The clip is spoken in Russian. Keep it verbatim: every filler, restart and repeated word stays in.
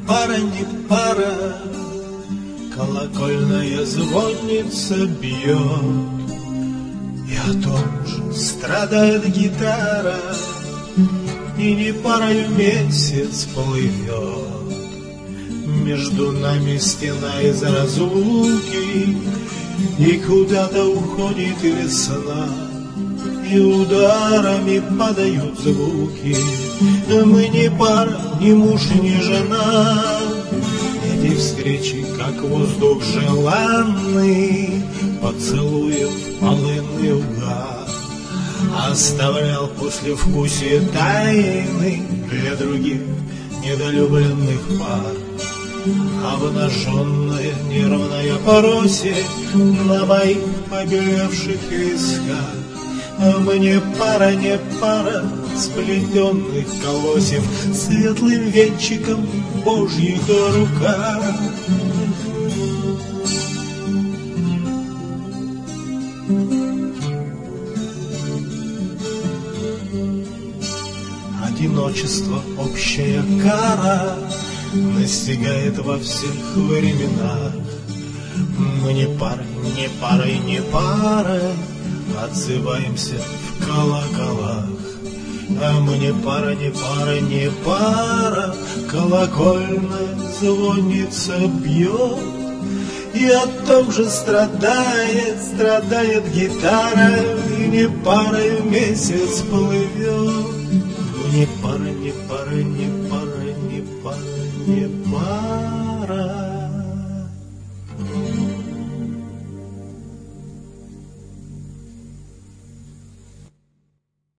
пара, не пара, колокольная звонница бьет, и о том же страдает гитара, и не парою месяц плывет. Между нами стена из разлуки, и куда-то уходит весна, и ударами падают звуки. Мы не пара, ни муж, ни жена. Эти встречи, как воздух желанный, поцелуев полынный угар оставлял послевкусие тайны для других недолюбленных пар. Обнаженная нервная поросит на моих побелевших висках. Мне пара, не пара сплетенных колосьев светлым венчиком в Божьих руках. Одиночество, общая кара настигает во всех временах. Мы не пара, не пара и не пара, отзываемся в колоколах. А мы не пара, не пара, не пара, колокольная звонница бьет, и о том же страдает, страдает гитара, и не парой месяц плывет. Не пара, не пара, не пара, не пара, не пара.